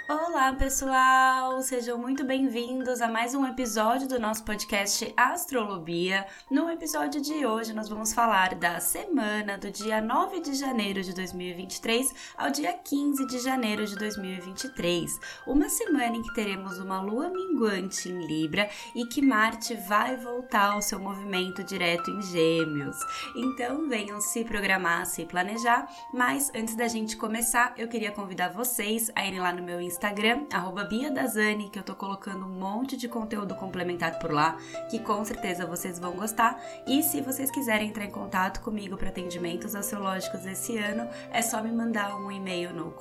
Olá, pessoal! Sejam muito bem-vindos a mais um episódio do nosso podcast Astrolobia. No episódio de hoje, nós vamos falar da semana do dia 9 de janeiro de 2023 ao dia 15 de janeiro de 2023. Uma semana em que teremos uma lua minguante em Libra e que Marte vai voltar ao seu movimento direto em Gêmeos. Então, venham se programar, se planejar. Mas, antes da gente começar, eu queria convidar vocês a irem lá no meu Instagram, @BiaDazani, que eu tô colocando um monte de conteúdo complementar por lá, que com certeza vocês vão gostar. E se vocês quiserem entrar em contato comigo para atendimentos astrológicos esse ano, é só me mandar um e-mail no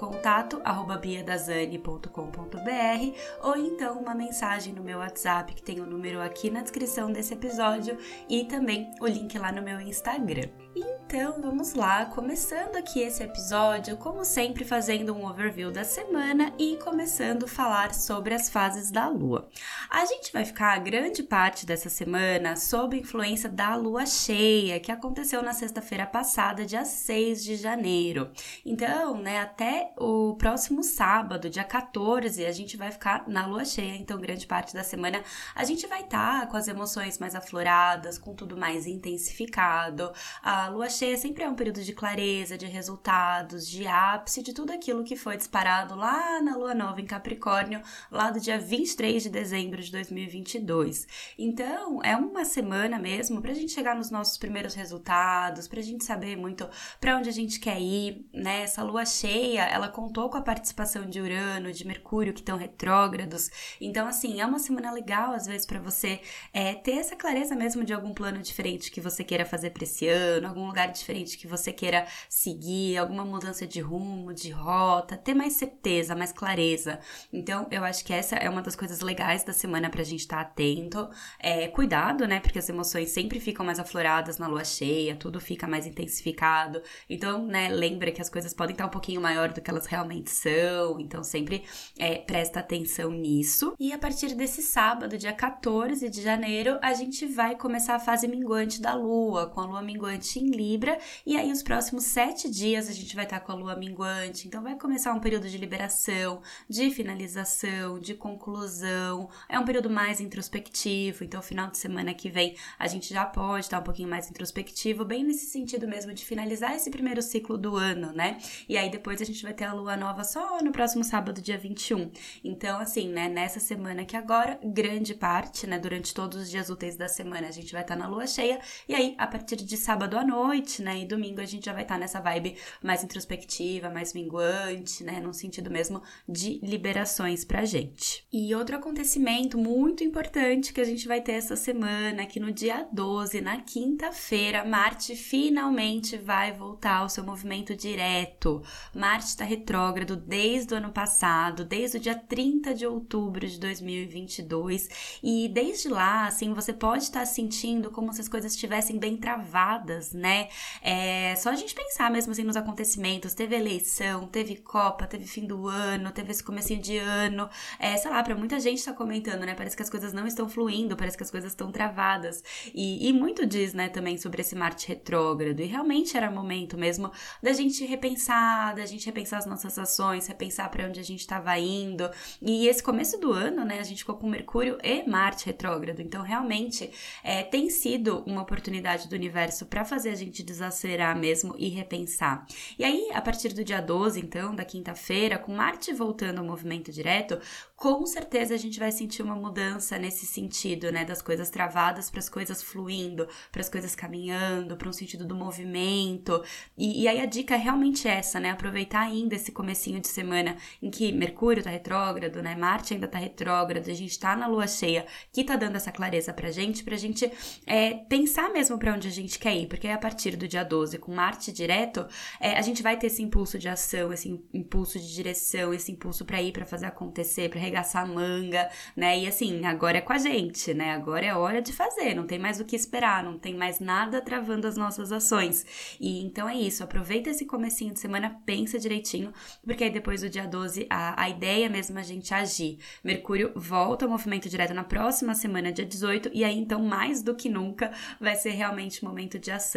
contato@biadazani.com.br ou então uma mensagem no meu WhatsApp, que tem o número aqui na descrição desse episódio e também o link lá no meu Instagram. Então, vamos lá, começando aqui esse episódio, como sempre, fazendo um overview da semana e começando a falar sobre as fases da Lua. A gente vai ficar a grande parte dessa semana sob a influência da Lua cheia, que aconteceu na sexta-feira passada, dia 6 de janeiro. Então, até o próximo sábado, dia 14, a gente vai ficar na Lua cheia, então grande parte da semana a gente vai estar com as emoções mais afloradas, com tudo mais intensificado. A Lua cheia sempre é um período de clareza, de resultados, de ápice, de tudo aquilo que foi disparado lá na Lua Nova em Capricórnio, lá do dia 23 de dezembro de 2022. Então, é uma semana mesmo pra gente chegar nos nossos primeiros resultados, pra gente saber muito pra onde a gente quer ir, né? Essa Lua cheia, ela contou com a participação de Urano, de Mercúrio, que estão retrógrados. Então, assim, é uma semana legal, às vezes, pra você ter essa clareza mesmo de algum plano diferente que você queira fazer pra esse ano, algum lugar diferente que você queira seguir, alguma mudança de rumo, de rota, ter mais certeza, mais clareza. Então, eu acho que essa é uma das coisas legais da semana pra gente estar atento. Cuidado, né? Porque as emoções sempre ficam mais afloradas na lua cheia, tudo fica mais intensificado. Então, lembra que as coisas podem estar um pouquinho maior do que elas realmente são. Então, sempre presta atenção nisso. E a partir desse sábado, dia 14 de janeiro, a gente vai começar a fase minguante da lua, com a lua minguante em Libra, e aí os próximos 7 dias a gente vai estar com a lua minguante, então vai começar um período de liberação, de finalização, de conclusão, é um período mais introspectivo, então final de semana que vem a gente já pode estar um pouquinho mais introspectivo, bem nesse sentido mesmo de finalizar esse primeiro ciclo do ano, né? E aí depois a gente vai ter a lua nova só no próximo sábado, dia 21. Então, assim, nessa semana aqui agora, grande parte, durante todos os dias úteis da semana a gente vai estar na lua cheia, e aí a partir de sábado à noite, e domingo a gente já vai estar nessa vibe mais introspectiva, mais minguante, num sentido mesmo de liberações pra gente. E outro acontecimento muito importante que a gente vai ter essa semana, que no dia 12, na quinta-feira, Marte finalmente vai voltar ao seu movimento direto. Marte está retrógrado desde o ano passado, desde o dia 30 de outubro de 2022, e desde lá, assim, você pode estar sentindo como se as coisas estivessem bem travadas, só a gente pensar mesmo assim nos acontecimentos, teve eleição, teve Copa, teve fim do ano, teve esse comecinho de ano, sei lá, pra muita gente tá comentando, parece que as coisas não estão fluindo, parece que as coisas estão travadas, e muito diz, também sobre esse Marte retrógrado, e realmente era momento mesmo da gente repensar as nossas ações, repensar pra onde a gente tava indo, e esse começo do ano, a gente ficou com Mercúrio e Marte retrógrado, então realmente tem sido uma oportunidade do universo pra fazer a gente desacelerar mesmo e repensar. E aí, a partir do dia 12, então, da quinta-feira, com Marte voltando ao movimento direto, com certeza a gente vai sentir uma mudança nesse sentido, das coisas travadas para as coisas fluindo, para as coisas caminhando, para um sentido do movimento. E aí a dica é realmente essa, aproveitar ainda esse comecinho de semana em que Mercúrio tá retrógrado, Marte ainda tá retrógrado, a gente tá na lua cheia, que tá dando essa clareza pra gente pensar mesmo pra onde a gente quer ir, porque a partir do dia 12, com Marte direto, a gente vai ter esse impulso de ação, esse impulso de direção, esse impulso pra ir, pra fazer acontecer, pra arregaçar a manga, e assim, agora é com a gente, agora é hora de fazer, não tem mais o que esperar, não tem mais nada travando as nossas ações, e então é isso, aproveita esse comecinho de semana, pensa direitinho, porque aí depois do dia 12, a ideia mesmo é a gente agir. Mercúrio volta ao movimento direto na próxima semana, dia 18, e aí então mais do que nunca vai ser realmente momento de ação. Então já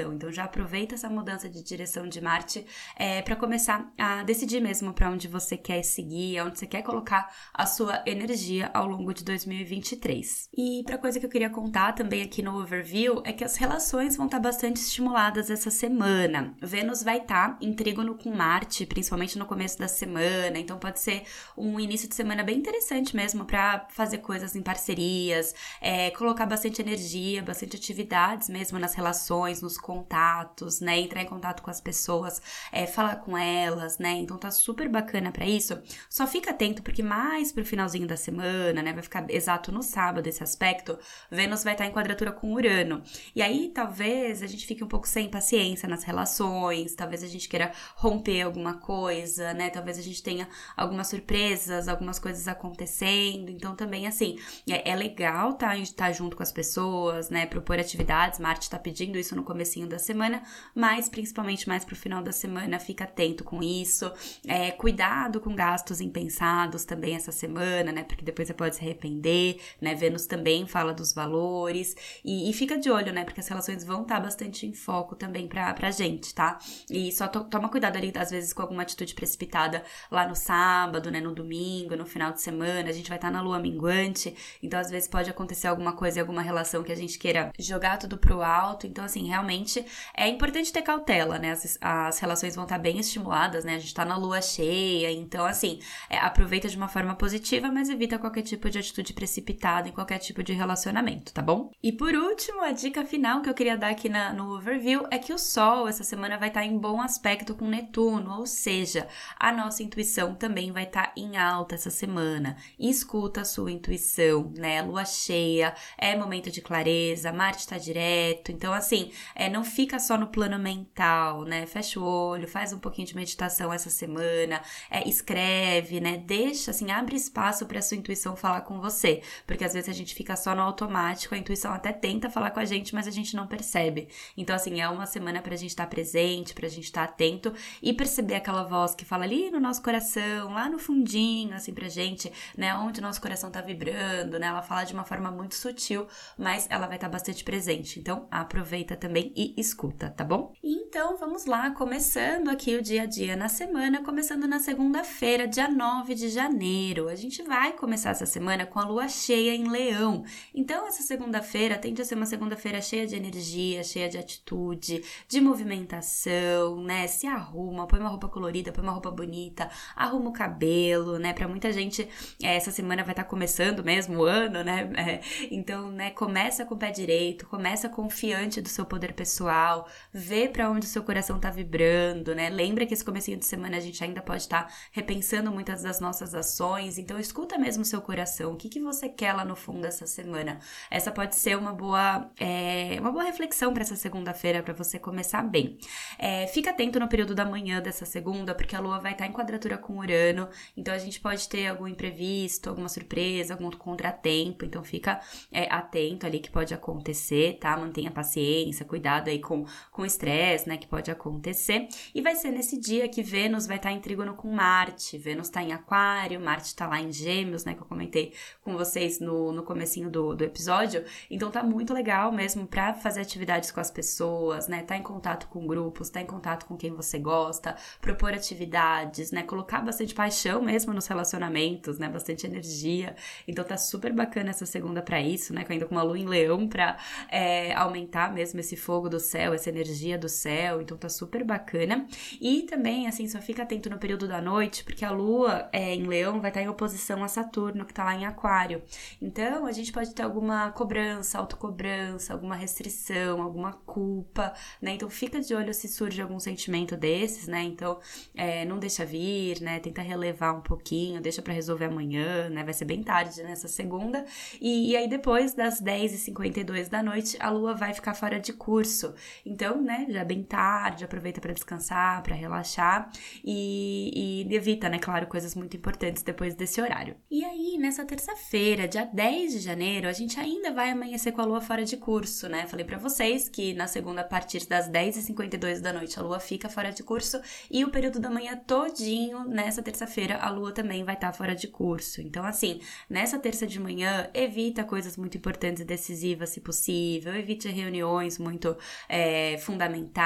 já aproveita essa mudança de direção de Marte para começar a decidir mesmo para onde você quer seguir, onde você quer colocar a sua energia ao longo de 2023. E outra coisa que eu queria contar também aqui no overview é que as relações vão estar bastante estimuladas essa semana. Vênus vai estar em trígono com Marte, principalmente no começo da semana, então pode ser um início de semana bem interessante mesmo para fazer coisas em parcerias, colocar bastante energia, bastante atividades mesmo nas relações, nos contatos, né? Entrar em contato com as pessoas, falar com elas, né? Então tá super bacana para isso. Só fica atento porque mais pro finalzinho da semana, né? Vai ficar exato no sábado esse aspecto, Vênus vai estar em quadratura com Urano. E aí talvez a gente fique um pouco sem paciência nas relações, talvez a gente queira romper alguma coisa, né? Talvez a gente tenha algumas surpresas, algumas coisas acontecendo. Então também assim, é legal tá junto com as pessoas, né? Propor atividades, Marte tá pedindo isso no comecinho da semana, mas principalmente mais pro final da semana, fica atento com isso. Cuidado com gastos impensados também essa semana, né? Porque depois você pode se arrepender, né? Vênus também fala dos valores e fica de olho, né? Porque as relações vão estar bastante em foco também pra gente, tá? E só toma cuidado ali, às vezes, com alguma atitude precipitada lá no sábado, né? No domingo, no final de semana, a gente vai estar na lua minguante, então às vezes pode acontecer alguma coisa em alguma relação que a gente queira jogar tudo pro alto, então assim, realmente é importante ter cautela, né? As relações vão estar bem estimuladas, né? A gente tá na lua cheia, então assim, aproveita de uma forma positiva, mas evita qualquer tipo de atitude precipitada em qualquer tipo de relacionamento, tá bom? E por último, a dica final que eu queria dar aqui no overview é que o Sol essa semana vai estar em bom aspecto com Netuno, ou seja, a nossa intuição também vai estar em alta essa semana. Escuta a sua intuição, né? Lua cheia, é momento de clareza, Marte tá direto, então assim, não fica só no plano mental, né? Fecha o olho, faz um pouquinho de meditação essa semana, escreve, né? Deixa, assim, abre espaço para sua intuição falar com você, porque às vezes a gente fica só no automático, a intuição até tenta falar com a gente, mas a gente não percebe. Então, assim, é uma semana pra gente estar presente, pra gente estar atento e perceber aquela voz que fala ali no nosso coração, lá no fundinho, assim, pra gente, né? Onde o nosso coração tá vibrando, né? Ela fala de uma forma muito sutil, mas ela vai estar bastante presente. Então, aproveita também e escuta, tá bom? Então, vamos lá, começando aqui o dia a dia na semana, começando na segunda-feira, dia 9 de janeiro. A gente vai começar essa semana com a lua cheia em Leão. Então, essa segunda-feira tende a ser uma segunda-feira cheia de energia, cheia de atitude, de movimentação, né? Se arruma, põe uma roupa colorida, põe uma roupa bonita, arruma o cabelo, né? Pra muita gente, essa semana vai estar começando mesmo o ano, né? Então, né? Começa com o pé direito, começa confiante do seu poder pessoal, vê pra onde o seu coração tá vibrando, né? Lembra que esse comecinho de semana a gente ainda pode estar repensando muitas das nossas ações, então escuta mesmo o seu coração, o que você quer lá no fundo essa semana. Essa pode ser uma boa reflexão para essa segunda-feira, para você começar bem. Fica atento no período da manhã dessa segunda, porque a lua vai estar em quadratura com Urano, então a gente pode ter algum imprevisto, alguma surpresa, algum contratempo, então fica atento ali que pode acontecer, tá? Mantenha paciência, cuidado aí com o estresse, né, que pode acontecer. E vai ser nesse dia que Vênus vai estar em trígono com Marte. Vênus está em Aquário, Marte está lá em Gêmeos, né, que eu comentei com vocês no comecinho do episódio. Então tá muito legal mesmo pra fazer atividades com as pessoas, né, tá em contato com grupos, tá em contato com quem você gosta, propor atividades, né, colocar bastante paixão mesmo nos relacionamentos, né, bastante energia. Então tá super bacana essa segunda pra isso, né, ainda com uma lua em Leão pra aumentar mesmo esse fogo do céu, essa energia do céu, então tá super bacana. E também, assim, só fica atento no período da noite, porque a lua em Leão vai estar em oposição a Saturno, que tá lá em Aquário. Então, a gente pode ter alguma cobrança, autocobrança, alguma restrição, alguma culpa, né? Então, fica de olho se surge algum sentimento desses, né? Então, não deixa vir, né? Tenta relevar um pouquinho, deixa pra resolver amanhã, né? Vai ser bem tarde nessa segunda. E aí, depois das 10h52 da noite, a lua vai ficar fora de curso. Então, né, já bem tarde, aproveita para descansar, para relaxar e evita, né, claro, coisas muito importantes depois desse horário. E aí, nessa terça-feira, dia 10 de janeiro, a gente ainda vai amanhecer com a lua fora de curso, né? Falei para vocês que na segunda, a partir das 10h52 da noite, a lua fica fora de curso e o período da manhã todinho, nessa terça-feira, a lua também vai estar fora de curso. Então, assim, nessa terça de manhã, evita coisas muito importantes e decisivas, se possível, evite reuniões muito fundamentais,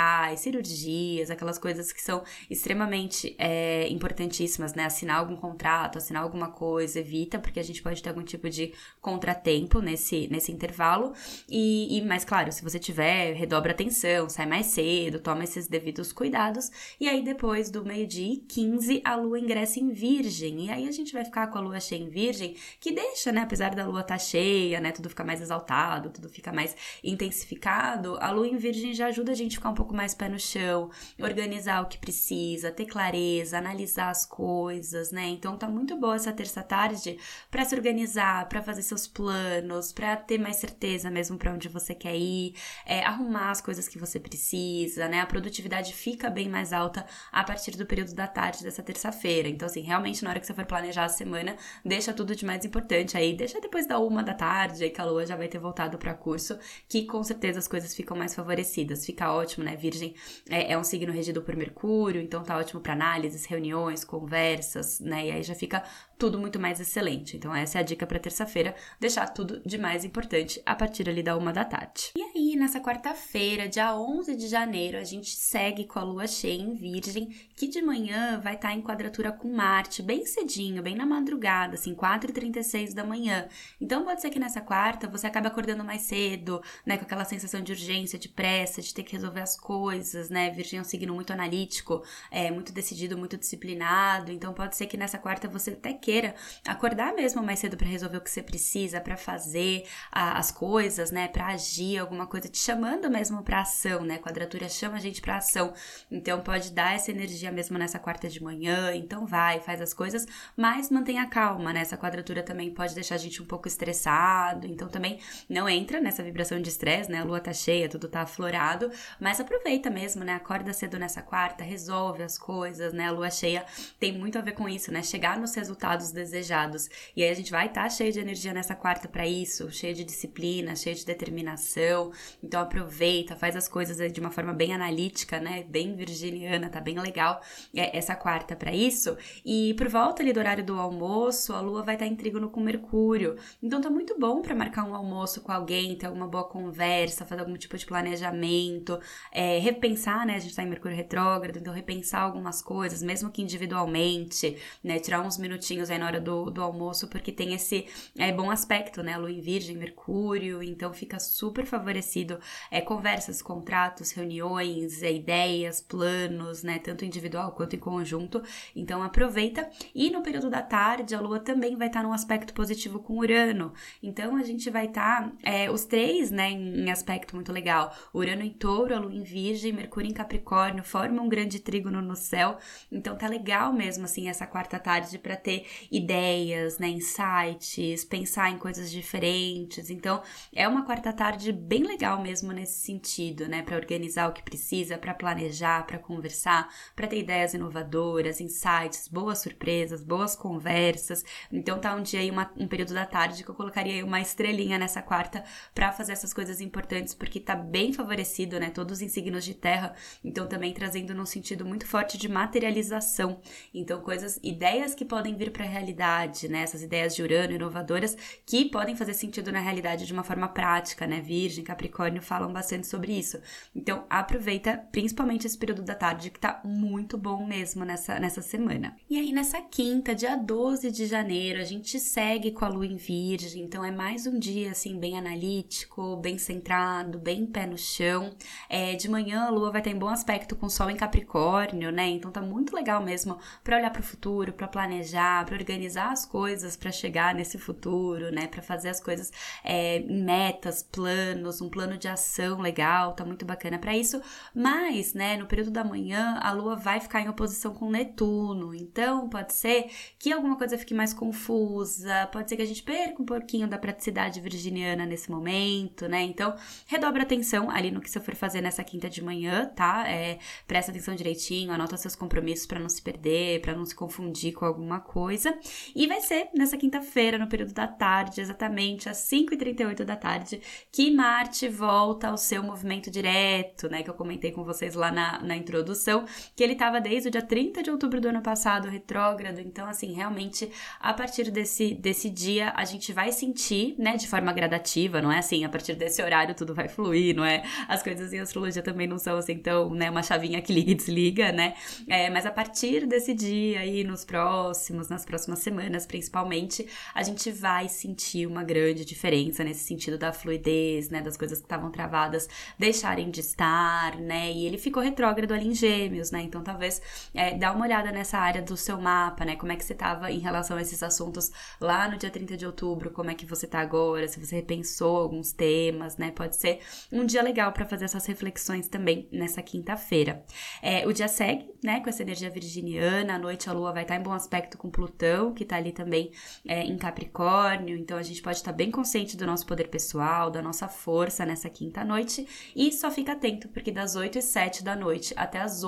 hospitais, cirurgias, aquelas coisas que são extremamente importantíssimas, né? Assinar algum contrato, assinar alguma coisa, evita, porque a gente pode ter algum tipo de contratempo nesse intervalo. Mas, claro, se você tiver, redobra a atenção, sai mais cedo, toma esses devidos cuidados. E aí, depois do 12h15, a lua ingressa em Virgem. E aí, a gente vai ficar com a lua cheia em Virgem, que deixa, né? Apesar da lua estar cheia, né? Tudo fica mais exaltado, tudo fica mais intensificado. A lua em Virgem já ajuda a gente a ficar um pouco mais pé no chão, organizar o que precisa, ter clareza, analisar as coisas, né? Então, tá muito boa essa terça-tarde pra se organizar, pra fazer seus planos, pra ter mais certeza mesmo pra onde você quer ir, arrumar as coisas que você precisa, né? A produtividade fica bem mais alta a partir do período da tarde dessa terça-feira. Então, assim, realmente, na hora que você for planejar a semana, deixa tudo de mais importante aí, deixa depois da 1h da tarde, aí que a lua já vai ter voltado pra curso, que com certeza as coisas ficam mais favorecidas. Fica ótimo, né? Virgem é um signo regido por Mercúrio, então tá ótimo pra análises, reuniões, conversas, né? E aí já fica tudo muito mais excelente. Então essa é a dica pra terça-feira, deixar tudo de mais importante a partir ali da 1h da tarde. E aí, nessa quarta-feira, dia 11 de janeiro, a gente segue com a lua cheia em Virgem, que de manhã vai estar em quadratura com Marte, bem cedinho, bem na madrugada, assim, 4h36 da manhã. Então pode ser que nessa quarta você acabe acordando mais cedo, né, com aquela sensação de urgência, de pressa, de ter que resolver as coisas, né? Virgem é um signo muito analítico, muito decidido, muito disciplinado, então pode ser que nessa quarta você até queira acordar mesmo mais cedo para resolver o que você precisa, para fazer as coisas, né, para agir, alguma coisa te chamando mesmo para ação, né? Quadratura chama a gente para ação. Então pode dar essa energia mesmo nessa quarta de manhã, então faz as coisas, mas mantenha calma, né? Essa quadratura também pode deixar a gente um pouco estressado, então também não entra nessa vibração de estresse, né? A lua tá cheia, tudo tá aflorado, mas aproveita mesmo, né? Acorda cedo nessa quarta, resolve as coisas, né? A lua cheia tem muito a ver com isso, né? Chegar nos resultados desejados. E aí a gente vai estar cheio de energia nessa quarta para isso, cheio de disciplina, cheio de determinação. Então aproveita, faz as coisas de uma forma bem analítica, né? Bem virginiana, tá bem legal essa quarta para isso. E por volta ali do horário do almoço, a lua vai estar em trígono com Mercúrio. Então tá muito bom para marcar um almoço com alguém, ter alguma boa conversa, fazer algum tipo de planejamento, repensar, né? A gente tá em Mercúrio retrógrado, então repensar algumas coisas, mesmo que individualmente, né? Tirar uns minutinhos aí na hora do almoço, porque tem esse bom aspecto, né? Lua em Virgem, Mercúrio, então fica super favorecido conversas, contratos, reuniões, ideias, planos, né? Tanto individual quanto em conjunto. Então aproveita. E no período da tarde, a lua também vai estar num aspecto positivo com Urano. Então a gente vai estar, os três, né, em aspecto muito legal. Urano em Touro, a lua em Virgem, Mercúrio em Capricórnio, formam um grande trígono no céu. Então tá legal mesmo, assim, essa quarta tarde para ter ideias, né, insights, pensar em coisas diferentes. Então é uma quarta tarde bem legal mesmo nesse sentido, né, para organizar o que precisa, para planejar, para conversar, para ter ideias inovadoras, insights, boas surpresas, boas conversas. Então tá um dia aí, um período da tarde que eu colocaria aí uma estrelinha nessa quarta para fazer essas coisas importantes, porque tá bem favorecido, né, todos em signos de terra, então também trazendo num sentido muito forte de materialização. Então ideias que podem vir para a realidade, né, essas ideias de Urano inovadoras que podem fazer sentido na realidade de uma forma prática, né, Virgem, Capricórnio falam bastante sobre isso. Então aproveita principalmente esse período da tarde que tá muito bom mesmo nessa semana. E aí nessa quinta, dia 12 de janeiro, a gente segue com a lua em Virgem, então é mais um dia assim bem analítico, bem centrado, bem pé no chão. De manhã a lua vai estar em bom aspecto com o sol em Capricórnio, né? Então tá muito legal mesmo para olhar para o futuro, para planejar, para organizar as coisas para chegar nesse futuro, né? Para fazer as coisas em metas, planos, um plano de ação legal, tá muito bacana para isso. Mas, né, no período da manhã a lua vai ficar em oposição com Netuno, então pode ser que alguma coisa fique mais confusa, pode ser que a gente perca um pouquinho da praticidade virginiana nesse momento, né? Então redobra atenção ali no que você for fazer nessa quinta de manhã, tá? Presta atenção direitinho, anota seus compromissos para não se perder, para não se confundir com alguma coisa. força. E vai ser nessa quinta-feira, no período da tarde, exatamente às 5h38 da tarde, que Marte volta ao seu movimento direto, né? Que eu comentei com vocês lá na introdução, que ele estava desde o dia 30 de outubro do ano passado, retrógrado. Então, assim, realmente, a partir desse dia, a gente vai sentir, né, de forma gradativa, não é assim, a partir desse horário tudo vai fluir, não é? As coisas em astrologia também não são assim, tão, né, uma chavinha que liga e desliga, né? Mas a partir desse dia aí, nas próximas semanas, principalmente, a gente vai sentir uma grande diferença nesse sentido da fluidez, né, das coisas que estavam travadas deixarem de estar, né? E ele ficou retrógrado ali em Gêmeos, né? Então, talvez dá uma olhada nessa área do seu mapa, né? Como é que você estava em relação a esses assuntos lá no dia 30 de outubro, como é que você tá agora, se você repensou alguns temas, né? Pode ser um dia legal para fazer essas reflexões também nessa quinta-feira. O dia segue, né, com essa energia virginiana, à noite a Lua vai estar em bom aspecto com Plutão, que tá ali também em Capricórnio, então a gente pode estar bem consciente do nosso poder pessoal, da nossa força nessa quinta-noite, e só fica atento, porque das 8h07 da noite até as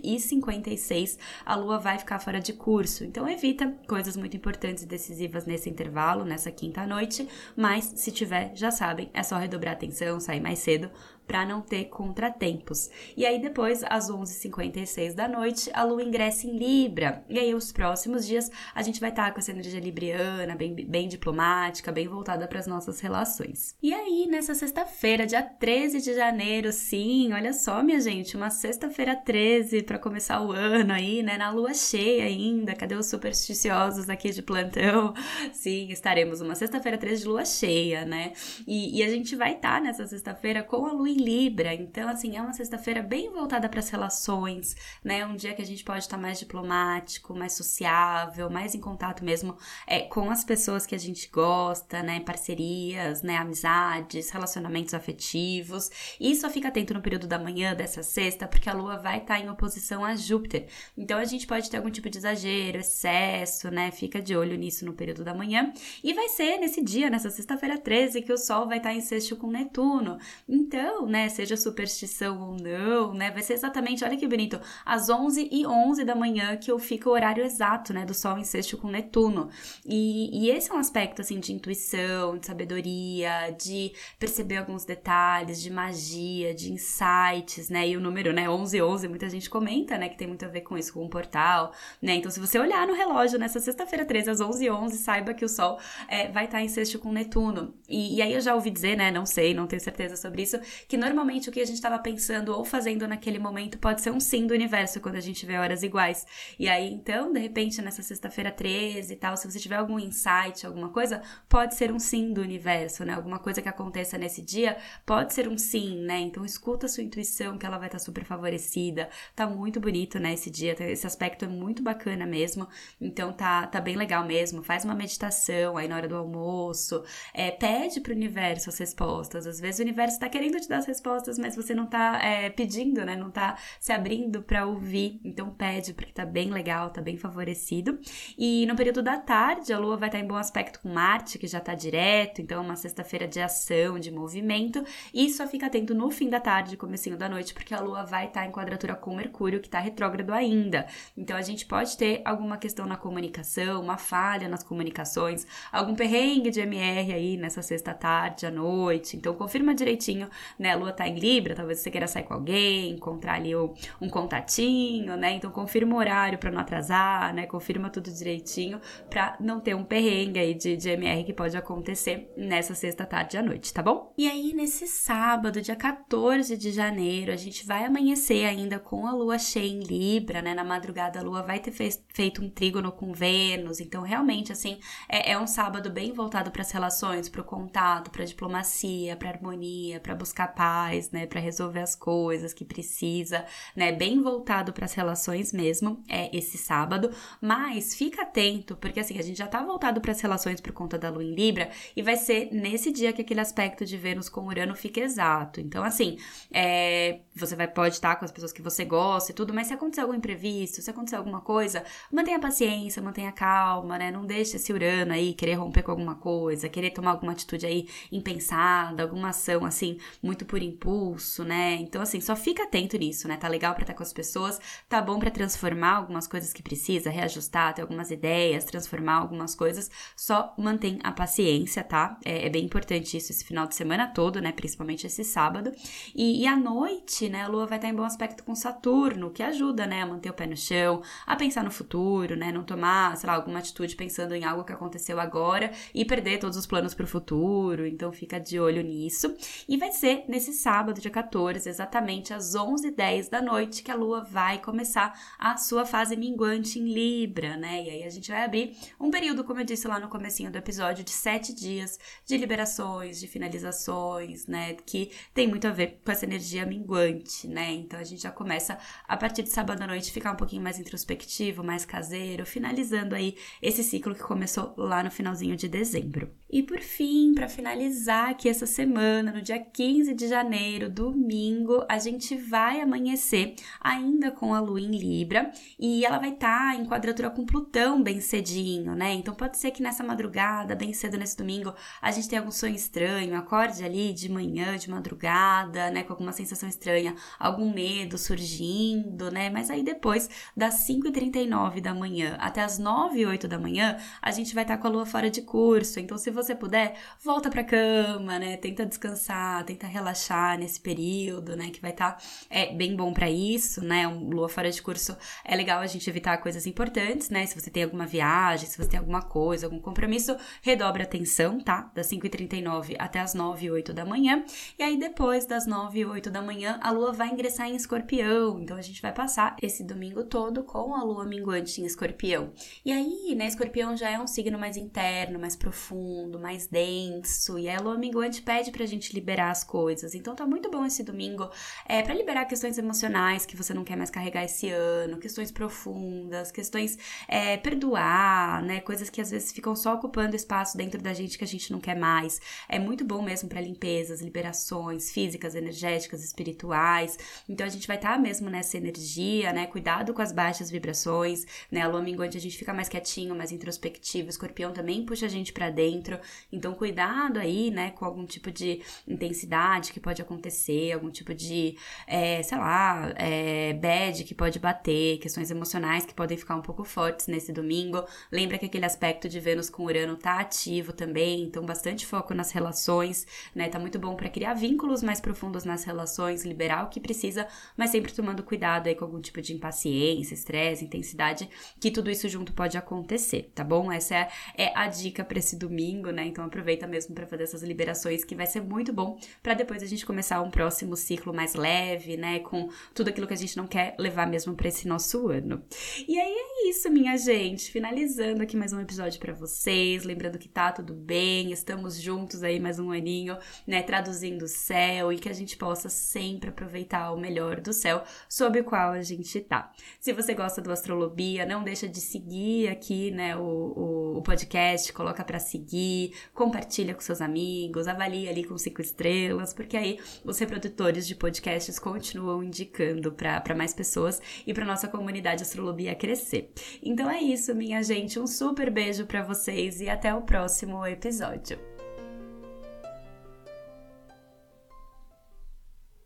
11h56 a Lua vai ficar fora de curso, então evita coisas muito importantes e decisivas nesse intervalo, nessa quinta-noite, mas se tiver, já sabem, é só redobrar a atenção, sair mais cedo, para não ter contratempos. E aí depois, às 11h56 da noite, a Lua ingressa em Libra. E aí os próximos dias a gente vai estar com essa energia libriana, bem diplomática, bem voltada para as nossas relações. E aí, nessa sexta-feira, dia 13 de janeiro, sim, olha só, minha gente, uma sexta-feira 13 para começar o ano aí, né, na Lua cheia ainda. Cadê os supersticiosos aqui de plantão? Sim, estaremos uma sexta-feira 13 de Lua cheia, né? E a gente vai estar nessa sexta-feira com a Lua em Libra, então assim, é uma sexta-feira bem voltada para as relações, né, um dia que a gente pode estar mais diplomático, mais sociável, mais em contato mesmo com as pessoas que a gente gosta, né, parcerias, né, amizades, relacionamentos afetivos, e só fica atento no período da manhã dessa sexta, porque a Lua vai estar em oposição a Júpiter, então a gente pode ter algum tipo de exagero, excesso, né, fica de olho nisso no período da manhã, e vai ser nesse dia, nessa sexta-feira 13, que o Sol vai estar em sexto com Netuno, então, né, seja superstição ou não, né, vai ser exatamente, olha que bonito, às 11h11 da manhã que fica o horário exato, né, do Sol em sexto com Netuno, e esse é um aspecto, assim, de intuição, de sabedoria, de perceber alguns detalhes, de magia, de insights, né, e o número, né, 1111, muita gente comenta, né, que tem muito a ver com isso, com o portal, né, então se você olhar no relógio nessa sexta-feira 13, às 11h11, saiba que o Sol vai estar em sexto com Netuno, e aí eu já ouvi dizer, né, não sei, não tenho certeza sobre isso, que normalmente o que a gente estava pensando ou fazendo naquele momento pode ser um sim do universo quando a gente vê horas iguais. E aí, então, de repente, nessa sexta-feira 13 e tal, se você tiver algum insight, alguma coisa, pode ser um sim do universo, né? Alguma coisa que aconteça nesse dia pode ser um sim, né? Então, escuta a sua intuição que ela vai estar super favorecida. Tá muito bonito, né, esse dia. Esse aspecto é muito bacana mesmo. Então, tá bem legal mesmo. Faz uma meditação aí na hora do almoço. Pede pro universo as respostas. Às vezes o universo tá querendo te dar as respostas, mas você não tá pedindo, né? Não tá se abrindo pra ouvir. Então pede, porque tá bem legal, tá bem favorecido. E no período da tarde, a Lua vai estar em bom aspecto com Marte, que já tá direto. Então é uma sexta-feira de ação, de movimento. E só fica atento no fim da tarde, comecinho da noite, porque a Lua vai estar em quadratura com Mercúrio, que tá retrógrado ainda. Então a gente pode ter alguma questão na comunicação, uma falha nas comunicações, algum perrengue de MR aí nessa sexta tarde, à noite. Então confirma direitinho, né? A Lua tá em Libra, talvez você queira sair com alguém, encontrar ali um contatinho, né? Então confirma o horário pra não atrasar, né? Confirma tudo direitinho pra não ter um perrengue aí de MR que pode acontecer nessa sexta tarde à noite, tá bom? E aí nesse sábado, dia 14 de janeiro, a gente vai amanhecer ainda com a Lua cheia em Libra, né? Na madrugada a Lua vai ter feito um trígono com Vênus, então realmente assim, é um sábado bem voltado para as relações, para o contato, para a diplomacia, para harmonia, para buscar paz, né, para resolver as coisas que precisa, né, bem voltado para as relações mesmo, esse sábado, mas fica atento, porque assim, a gente já tá voltado para as relações por conta da Lua em Libra, e vai ser nesse dia que aquele aspecto de Vênus com Urano fica exato, então assim, você pode estar com as pessoas que você gosta e tudo, mas se acontecer algum imprevisto, se acontecer alguma coisa, mantenha paciência, mantenha calma, né, não deixe esse Urano aí querer romper com alguma coisa, querer tomar alguma atitude aí impensada, alguma ação assim, muito por impulso, né? Então, assim, só fica atento nisso, né? Tá legal pra estar com as pessoas, tá bom pra transformar algumas coisas que precisa, reajustar, ter algumas ideias, transformar algumas coisas, só mantém a paciência, tá? É bem importante isso esse final de semana todo, né? Principalmente esse sábado. E à noite, né? A Lua vai estar em bom aspecto com Saturno, que ajuda, né? A manter o pé no chão, a pensar no futuro, né? Não tomar, sei lá, alguma atitude pensando em algo que aconteceu agora e perder todos os planos pro futuro. Então, fica de olho nisso. E vai ser nesse sábado, dia 14, exatamente às 11h10 da noite, que a Lua vai começar a sua fase minguante em Libra, né? E aí a gente vai abrir um período, como eu disse lá no comecinho do episódio, de 7 dias de liberações, de finalizações, né? Que tem muito a ver com essa energia minguante, né? Então a gente já começa, a partir de sábado à noite, ficar um pouquinho mais introspectivo, mais caseiro, finalizando aí esse ciclo que começou lá no finalzinho de dezembro. E por fim, para finalizar aqui essa semana, no dia 15 de janeiro, domingo, a gente vai amanhecer ainda com a Lua em Libra e ela vai estar em quadratura com Plutão bem cedinho, né? Então pode ser que nessa madrugada, bem cedo nesse domingo, a gente tenha algum sonho estranho, acorde ali de manhã, de madrugada, né? Com alguma sensação estranha, algum medo surgindo, né? Mas aí depois, das 5h39 da manhã até as 9h08 da manhã, a gente vai estar com a Lua fora de curso. Então, se você puder, volta pra cama, né? Tenta descansar, tenta relaxar nesse período, né? Que vai estar bem bom pra isso, né? Lua fora de curso é legal a gente evitar coisas importantes, né? Se você tem alguma viagem, se você tem alguma coisa, algum compromisso, redobre a atenção, tá? Das 5h39 até as 9h08 da manhã. E aí, depois das 9h08 da manhã, a Lua vai ingressar em Escorpião. Então, a gente vai passar esse domingo todo com a Lua minguante em Escorpião. E aí, né? Escorpião já é um signo mais interno, mais profundo, mais denso. E aí, a Lua minguante pede pra gente liberar as coisas. Então, tá muito bom esse domingo pra liberar questões emocionais que você não quer mais carregar esse ano, questões profundas, questões perdoar, né? Coisas que às vezes ficam só ocupando espaço dentro da gente que a gente não quer mais. É muito bom mesmo pra limpezas, liberações físicas, energéticas, espirituais. Então, a gente vai estar mesmo nessa energia, né? Cuidado com as baixas vibrações, né? A Lua minguante a gente fica mais quietinho, mais introspectivo. Escorpião também puxa a gente pra dentro. Então, cuidado aí, né? Com algum tipo de intensidade que pode acontecer, algum tipo de, bad que pode bater, questões emocionais que podem ficar um pouco fortes nesse domingo. Lembra que aquele aspecto de Vênus com Urano tá ativo também, então bastante foco nas relações, né? Tá muito bom pra criar vínculos mais profundos nas relações, liberar o que precisa, mas sempre tomando cuidado aí com algum tipo de impaciência, estresse, intensidade, que tudo isso junto pode acontecer, tá bom? Essa é a dica pra esse domingo, né? Então aproveita mesmo pra fazer essas liberações, que vai ser muito bom pra depois a gente começar um próximo ciclo mais leve, né? Com tudo aquilo que a gente não quer levar mesmo pra esse nosso ano. E aí é isso, minha gente. Finalizando aqui mais um episódio pra vocês. Lembrando que tá tudo bem, estamos juntos aí mais um aninho, né? Traduzindo o céu, e que a gente possa sempre aproveitar o melhor do céu sob o qual a gente tá. Se você gosta do Astrolobia, não deixa de seguir aqui, né? O podcast, coloca pra seguir, compartilha com seus amigos, avalia ali com 5 estrelas, porque aí os reprodutores de podcasts continuam indicando para mais pessoas e para nossa comunidade Astrolobia crescer. Então é isso, minha gente. Um super beijo para vocês e até o próximo episódio.